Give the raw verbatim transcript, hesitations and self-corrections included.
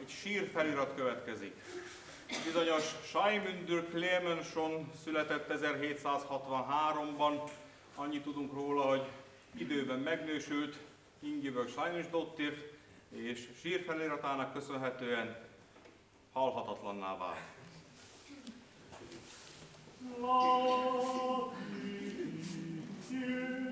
egy sírfelirat következik. Bizonyos Saimundr Clemenson született ezerhétszázhatvanháromban, annyit tudunk róla, hogy időben megnősült Ingibjörg Sajmisdottir, és sírfeliratának köszönhetően halhatatlanná vált. Love me,